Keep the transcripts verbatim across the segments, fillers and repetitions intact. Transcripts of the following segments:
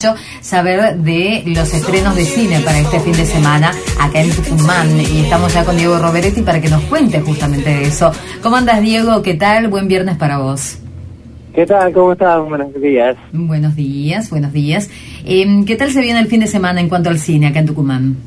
mucho saber de los estrenos de cine para este fin de semana acá en Tucumán. Y estamos ya con Diego Roveretti para que nos cuente justamente de eso. ¿Cómo andas, Diego? ¿Qué tal? Buen viernes para vos. ¿Qué tal? ¿Cómo estás? Buenos días. Buenos días, buenos días. Eh, ¿Qué tal se viene el fin de semana en cuanto al cine acá en Tucumán?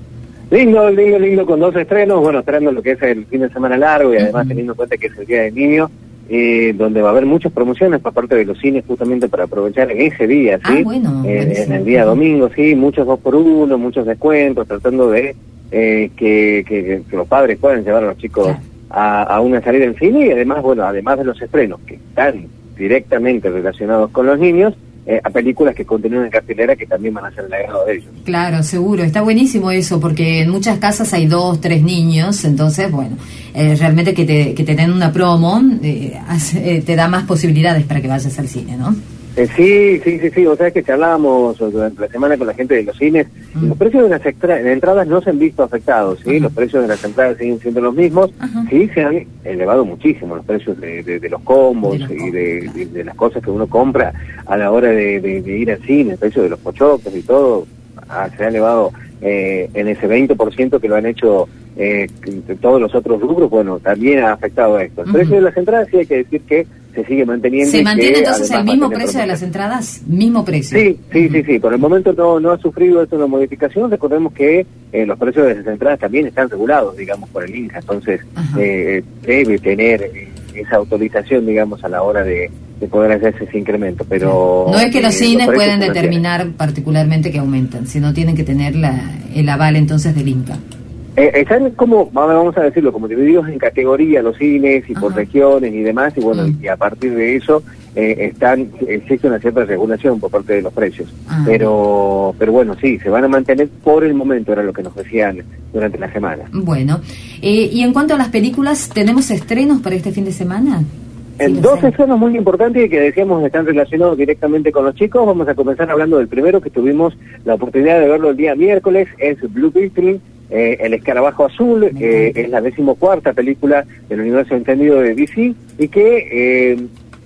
Lindo, lindo, lindo, con dos estrenos, bueno, esperando lo que es el fin de semana largo y además uh-huh. teniendo en cuenta que es el Día del Niño, eh, donde va a haber muchas promociones por parte de los cines justamente para aprovechar en ese día, ¿sí? Ah, bueno. Eh, en el día domingo, sí, muchos dos por uno, muchos descuentos, tratando de eh, que, que, que los padres puedan llevar a los chicos claro. a, a una salida en cine y además, bueno, además de los estrenos que están directamente relacionados con los niños, Eh, a películas que continúan en cartelera que también van a ser el agrado de ellos. Claro, seguro, está buenísimo eso, porque en muchas casas hay dos, tres niños, entonces, bueno, eh, realmente que te, que te den una promo eh, hace, eh, te da más posibilidades para que vayas al cine, ¿no? Eh, sí, sí, sí, sí, o sea, es que charlábamos durante la semana con la gente de los cines, mm. los precios de las extra, de entradas no se han visto afectados, ¿sí? Uh-huh. Los precios de las entradas siguen siendo los mismos, uh-huh. sí se han elevado muchísimo los precios de, de, de los combos de los y de, de, de las cosas que uno compra a la hora de, de, de ir al cine, el precio de los pochoclos y todo, ah, se ha elevado eh, en ese veinte por ciento que lo han hecho eh, todos los otros grupos, bueno, también ha afectado esto. El uh-huh. precio de las entradas sí hay que decir que se sigue manteniendo. ¿Se mantiene que, entonces el mismo precio promoción. de las entradas? ¿Mismo precio? Sí, sí, uh-huh. sí, sí. Por el momento no no ha sufrido esto una modificación. Recordemos que eh, los precios de las entradas también están regulados, digamos, por el INCA. Entonces, uh-huh. eh, debe tener eh, esa autorización, digamos, a la hora de, de poder hacerse ese incremento. Pero no es que los eh, cines los pueden determinar particularmente que aumentan, sino tienen que tener la, el aval entonces del INCA. Eh, están como, vamos a decirlo, como divididos en categoría los cines y Ajá. por regiones y demás, y bueno, mm. y a partir de eso eh, están existe una cierta regulación por parte de los precios. Ah. Pero pero bueno, sí, se van a mantener por el momento, era lo que nos decían durante la semana. Bueno, eh, y en cuanto a las películas, ¿tenemos estrenos para este fin de semana? En sí, dos estrenos muy importantes que decíamos están relacionados directamente con los chicos. Vamos a comenzar hablando del primero que tuvimos la oportunidad de verlo el día miércoles, es Blue Beetle. Eh, el Escarabajo Azul, eh, es la decimocuarta película del universo entendido de D C y que eh,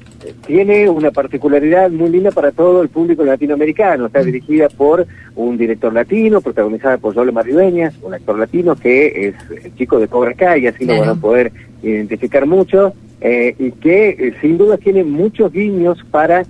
tiene una particularidad muy linda para todo el público latinoamericano. Está dirigida por un director latino, protagonizada por Joel Maridueñas, un actor latino que es el chico de Cobra Kai, así lo van a poder identificar mucho, eh, y que eh, sin duda tiene muchos guiños para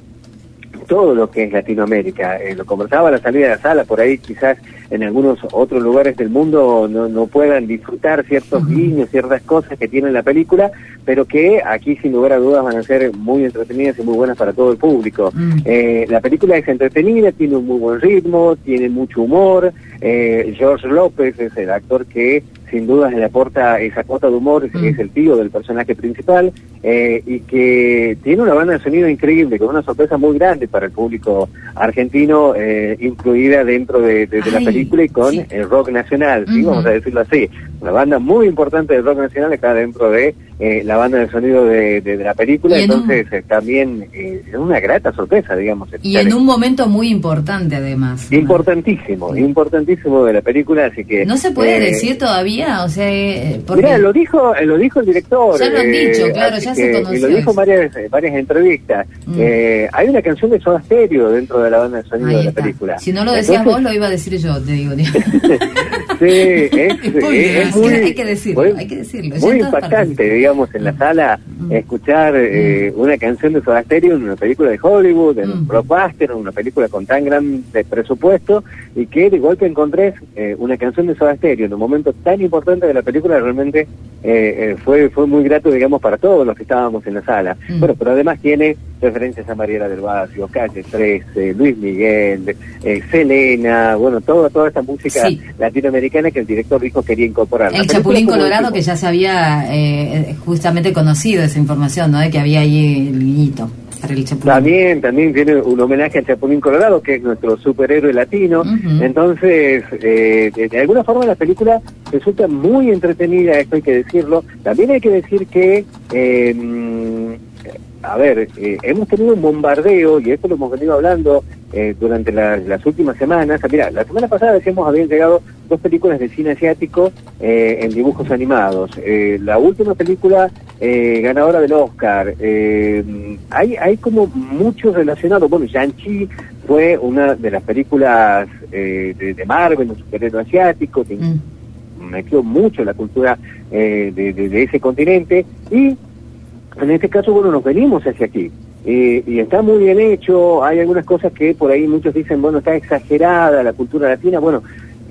todo lo que es Latinoamérica. Eh, lo conversaba a la salida de la sala, por ahí quizás en algunos otros lugares del mundo no, no puedan disfrutar ciertos uh-huh. guiños, ciertas cosas que tiene la película, pero que aquí sin lugar a dudas van a ser muy entretenidas y muy buenas para todo el público. Uh-huh. Eh, la película es entretenida, tiene un muy buen ritmo, tiene mucho humor. Eh, George López es el actor que sin duda le aporta esa cuota de humor, uh-huh. es el tío del personaje principal, eh, y que tiene una banda de sonido increíble, con una sorpresa muy grande para el público argentino, eh, incluida dentro de, de, de la película y con sí. el rock nacional, ¿sí? Uh-huh. Vamos a decirlo así. Una banda muy importante del rock nacional está dentro de eh, la banda de sonido de, de, de la película, entonces un... eh, también eh, es una grata sorpresa, digamos. Y en un momento muy importante además. Importantísimo, sí. importantísimo de la película, así que... ¿No se puede eh, decir todavía? O sea, eh, porque... Mirá, lo dijo, lo dijo el director. Ya lo han eh, dicho, claro, ya que, se conoció. Y lo dijo en varias, varias entrevistas. Mm. Eh, hay una canción de Soda Stereo dentro de la banda de sonido Ahí de la está. película. Si no lo decías Entonces, vos, lo iba a decir yo, te digo. sí, es, es muy, hay que decirlo, muy, hay que decirlo. Muy impactante, partes. digamos, en la sala, mm. escuchar eh, mm. una canción de Soda Stereo en una película de Hollywood, en mm. un blockbuster, en una película con tan gran presupuesto, y que de golpe encontrés eh, una canción de Soda Stereo en un momento tan importante de la película, realmente eh, eh, fue fue muy grato, digamos, para todos los que estábamos en la sala. Mm. Bueno, pero además tiene referencias a Mariela del Barrio, Calle trece, Luis Miguel, eh, Selena, bueno, toda toda esta música sí. latinoamericana que el director dijo quería incorporar. El Chapulín Colorado, que ya se había eh, justamente conocido esa información, ¿no? De que había ahí el guiñito para el Chapulín. También, también tiene un homenaje al Chapulín Colorado, que es nuestro superhéroe latino. Uh-huh. Entonces, eh, de, de alguna forma la película resulta muy entretenida, esto hay que decirlo. También hay que decir que... Eh, a ver, eh, hemos tenido un bombardeo, y esto lo hemos venido hablando eh, durante la, las últimas semanas. Mira, la semana pasada decíamos habían llegado dos películas de cine asiático eh, en dibujos animados. Eh, la última película eh, ganadora del Oscar. Eh, hay hay como muchos relacionados. Bueno, Shang-Chi fue una de las películas eh, de, de Marvel, un superhéroe asiático, que mm. metió mucho la cultura eh, de, de, de ese continente, y en este caso, bueno, nos venimos hacia aquí. Eh, y está muy bien hecho. Hay algunas cosas que por ahí muchos dicen, bueno, está exagerada la cultura latina. Bueno,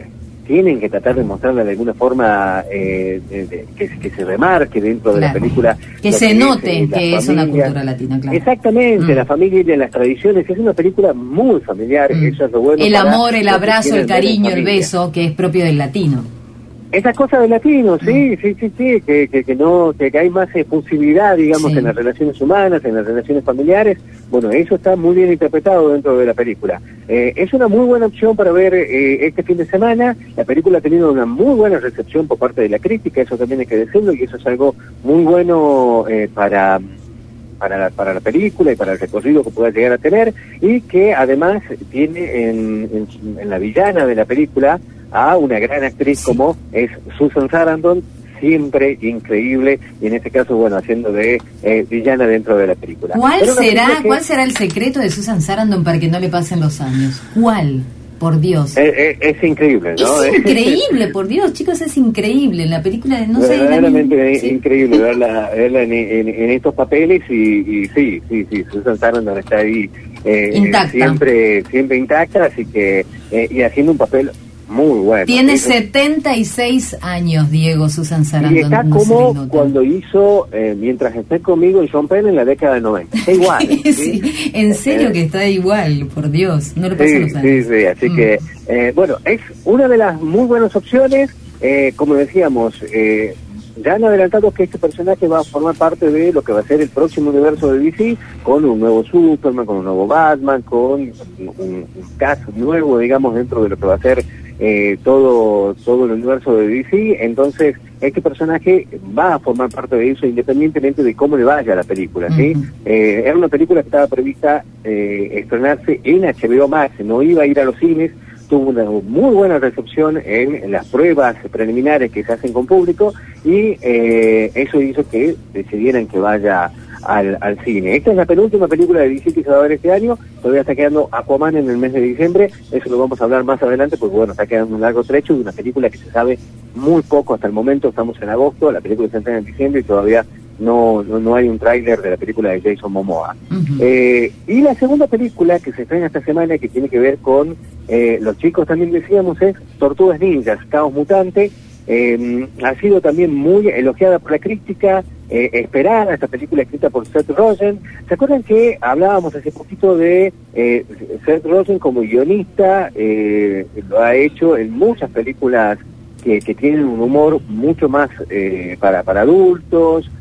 tienen que tratar de mostrarla de alguna forma eh, de, de, que, que se remarque dentro claro. de la película. Que se note es, que es una cultura latina, claro. Exactamente, mm. la familia y las tradiciones. Es una película muy familiar, mm. eso es lo bueno. El amor, el abrazo, el cariño, el beso, que es propio del latino. Esas cosas del latino, sí, sí, sí, sí, que, que, que no, que, que hay más efusividad, digamos, sí. en las relaciones humanas, en las relaciones familiares. Bueno, eso está muy bien interpretado dentro de la película. Eh, es una muy buena opción para ver eh, este fin de semana. La película ha tenido una muy buena recepción por parte de la crítica, eso también hay que decirlo, y eso es algo muy bueno eh, para... Para la, para la película y para el recorrido que pueda llegar a tener, y que además tiene en, en, en la villana de la película a una gran actriz sí. como es Susan Sarandon, siempre increíble, y en este caso, bueno, haciendo de eh, villana dentro de la película. ¿Cuál será, que... ¿Cuál será el secreto de Susan Sarandon para que no le pasen los años? ¿Cuál? Por Dios. Es, es, es increíble, ¿no? Es increíble, por Dios, chicos, es increíble. En la película, de, no sé... Verdaderamente es increíble sí. verla, verla en, en, en estos papeles, y, y sí, sí, sí, Susan Sarandon está ahí eh, intacta. siempre siempre intacta, así que, eh, y haciendo un papel muy bueno. Tiene eso. setenta y seis años, Diego, Susan Sarandon. Y está como cuando hizo eh, Mientras esté conmigo y Sean Penn en la década del noventa. Está igual. ¿sí? sí, en serio eh, que está igual, por Dios. No le pasan sí, los años. Sí, sí, así mm. que, eh, bueno, es una de las muy buenas opciones. Eh, como decíamos, eh, ya han adelantado que este personaje va a formar parte de lo que va a ser el próximo universo de D C, con un nuevo Superman, con un nuevo Batman, con un, un caso nuevo, digamos, dentro de lo que va a ser eh, todo todo el universo de D C. Entonces, este personaje va a formar parte de eso independientemente de cómo le vaya a la película, ¿sí? Uh-huh. Eh, era una película que estaba prevista eh, estrenarse en H B O Max, no iba a ir a los cines. Tuvo una muy buena recepción en, en las pruebas preliminares que se hacen con público, y eh, eso hizo que decidieran que vaya al, al cine. Esta es la penúltima película de D C que se va a ver este año. Todavía está quedando Aquaman en el mes de diciembre, eso lo vamos a hablar más adelante, porque bueno, está quedando un largo trecho de una película que se sabe muy poco hasta el momento. Estamos en agosto, la película se estrena en diciembre y todavía No, no, no hay un tráiler de la película de Jason Momoa. Uh-huh. eh, y la segunda película que se estrena esta semana, que tiene que ver con eh, los chicos, también decíamos, es Tortugas Ninjas, Caos Mutante. Eh, ha sido también muy elogiada por la crítica, eh, esperada, esta película escrita por Seth Rogen. ¿Se acuerdan que hablábamos hace poquito de eh, Seth Rogen como guionista? Eh, lo ha hecho en muchas películas que, que tienen un humor mucho más eh, para, para adultos.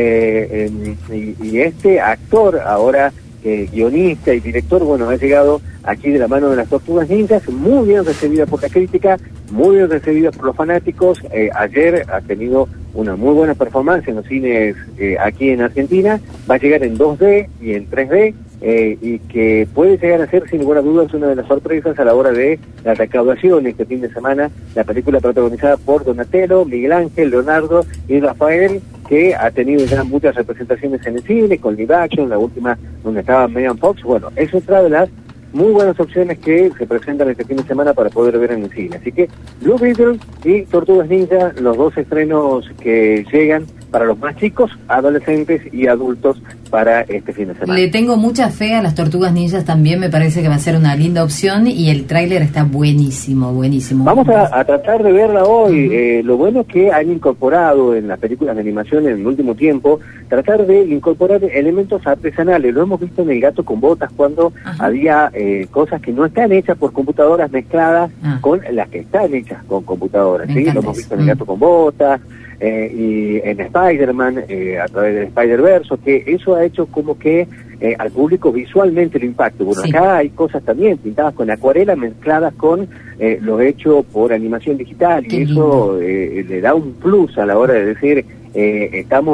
Eh, eh, y, y este actor ahora eh, guionista y director, bueno, ha llegado aquí de la mano de las Tortugas Ninjas, muy bien recibida por la crítica, muy bien recibida por los fanáticos. Eh, ayer ha tenido una muy buena performance en los cines eh, aquí en Argentina. Va a llegar en dos D y en tres D, eh, y que puede llegar a ser sin ninguna duda una de las sorpresas a la hora de la recaudación este fin de semana. La película protagonizada por Donatello, Miguel Ángel, Leonardo y Rafael, que ha tenido ya muchas representaciones en el cine, con live action, la última donde estaba Megan Fox. Bueno, es otra de las muy buenas opciones que se presentan este fin de semana para poder ver en el cine. Así que Blue Beetle y Tortugas Ninja, los dos estrenos que llegan para los más chicos, adolescentes y adultos para este fin de semana. Le tengo mucha fe a las Tortugas Ninjas también, me parece que va a ser una linda opción, y el tráiler está buenísimo, buenísimo. Vamos a, a tratar de verla hoy. Uh-huh. Eh, lo bueno es que han incorporado en las películas de animación en el último tiempo, tratar de incorporar elementos artesanales. Lo hemos visto en El Gato con Botas, cuando uh-huh. había eh, cosas que no están hechas por computadoras mezcladas uh-huh. con las que están hechas con computadoras. ¿sí? Lo hemos visto en El Gato uh-huh. con Botas, Eh, y en Spider-Man, eh, a través del Spider-Verse, que eso ha hecho como que eh, al público visualmente lo impacte. Bueno, sí. Acá hay cosas también pintadas con acuarela mezcladas con eh, lo hecho por animación digital, y Qué eso eh, le da un plus a la hora de decir, eh, estamos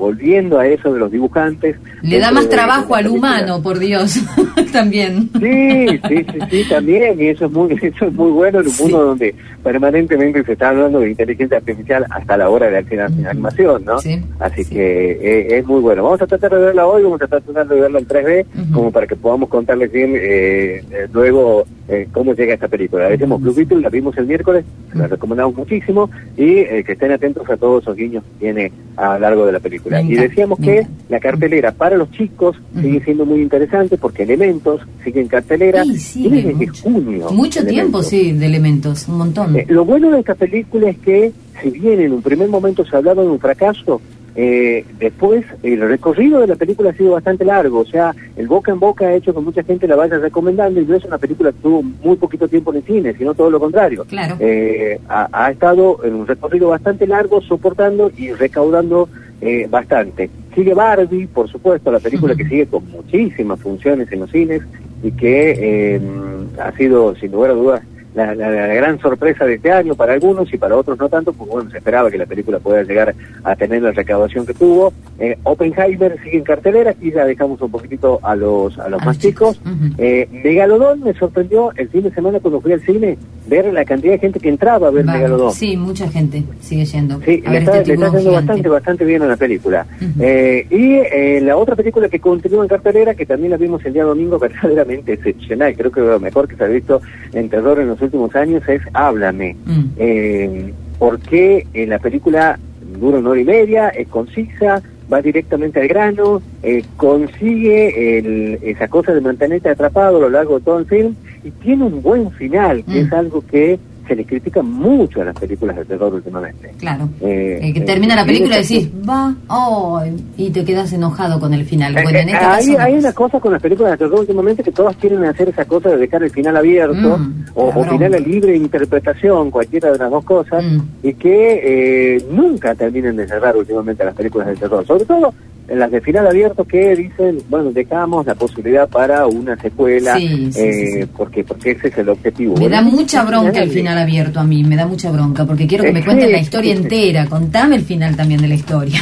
volviendo a eso de los dibujantes. Le da más trabajo al humano, por Dios, también. Sí, sí, sí, sí, también, y eso es muy, eso es muy bueno en un mundo sí. donde permanentemente se está hablando de inteligencia artificial hasta la hora de la animación, ¿no? Sí, Así sí. que eh, es muy bueno. Vamos a tratar de verla hoy, vamos a tratar de verla en tres D, uh-huh. como para que podamos contarles bien eh, eh, luego eh, cómo llega esta película. Decimos Blue Beetle, la vimos el miércoles, uh-huh. la recomendamos muchísimo, y eh, que estén atentos a todos esos guiños que tiene a lo largo de la película. Venga, y decíamos venga. que la cartelera para los chicos uh-huh. sigue siendo muy interesante, porque Elementos sigue en cartelera, sí, sí, y desde mucho, junio. Mucho Elementos. tiempo, sí, de Elementos, un montón. Eh, lo bueno de esta película es que, si bien en un primer momento se hablaba de un fracaso, eh, después el recorrido de la película ha sido bastante largo, o sea, el boca en boca ha hecho que mucha gente la vaya recomendando, y no es una película que tuvo muy poquito tiempo en el cine, sino todo lo contrario. Claro. Eh, ha, ha estado en un recorrido bastante largo, soportando y recaudando eh, bastante. Sigue Barbie, por supuesto, la película uh-huh. que sigue con muchísimas funciones en los cines, y que eh, ha sido, sin lugar a dudas, La, la, la gran sorpresa de este año para algunos, y para otros no tanto, porque bueno, se esperaba que la película pueda llegar a tener la recaudación que tuvo. eh, Oppenheimer sigue en cartelera, y ya dejamos un poquitito a los a los a más los chicos, chicos. Uh-huh. eh, Megalodón me sorprendió el fin de semana cuando fui al cine, ver la cantidad de gente que entraba a ver vale. Megalodón. Sí, mucha gente sigue yendo. Sí, le está, este le está yendo bastante, bastante bien a la película. Uh-huh. eh, y eh, la otra película que continúa en cartelera, que también la vimos el día domingo, verdaderamente excepcional, creo que lo mejor que se ha visto en terror en los últimos años, es Háblame. Mm. Eh, porque en la película dura una hora y media, es concisa, va directamente al grano, eh, consigue el, esa cosa de mantenerte atrapado a lo largo de todo el film, y tiene un buen final, que mm. es algo que se le critica mucho a las películas de terror últimamente. Claro. Eh, eh, que termina eh, la película y decís, va, oh, y te quedas enojado con el final. Bueno, en este eh, hay, caso, hay una cosa con las películas de terror últimamente, que todas quieren hacer esa cosa de dejar el final abierto, mm, o, o final a libre interpretación, cualquiera de las dos cosas, mm. y que eh, nunca terminen de cerrar últimamente las películas de terror. Sobre todo en las de final abierto, que dicen, bueno, dejamos la posibilidad para una secuela, sí, sí, eh, sí, sí. porque porque ese es el objetivo. Me bueno, da mucha bronca el final abierto a mí, me da mucha bronca, porque quiero que eh, me cuenten sí, la historia sí, entera, contame el final también de la historia.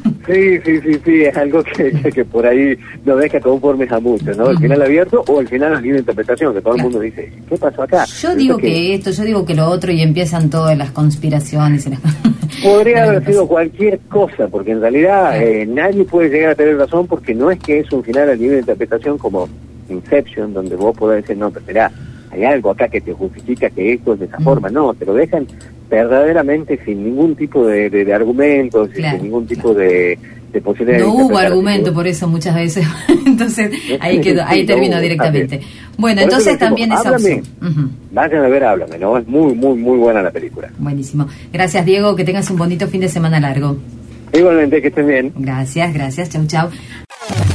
Sí, sí, sí, sí, es algo que, que, que por ahí no deja conformes a muchos, ¿no? El uh-huh. final abierto o el final a libre interpretación, que todo claro. el mundo dice, ¿qué pasó acá? Yo digo que, que esto, yo digo que lo otro, y empiezan todas las conspiraciones. Y las... Podría haber sido cualquier cosa, porque en realidad claro. eh, nadie puede llegar a tener razón, porque no es que es un final a libre interpretación como Inception, donde vos podés decir, no, pero esperá, hay algo acá que te justifica que esto es de esa mm. forma. No, te lo dejan verdaderamente sin ningún tipo de, de, de argumentos, claro, sin ningún tipo claro. de, de posibilidad. No hubo argumento por eso muchas veces. Entonces ahí quedó, ahí sí, terminó no, directamente. Bueno, por entonces también esa opción. Uh-huh. Vayan a ver Háblame, ¿no? Es muy, muy, muy buena la película. Buenísimo. Gracias, Diego, que tengas un bonito fin de semana largo. Igualmente, que estén bien. Gracias, gracias. Chau, chau.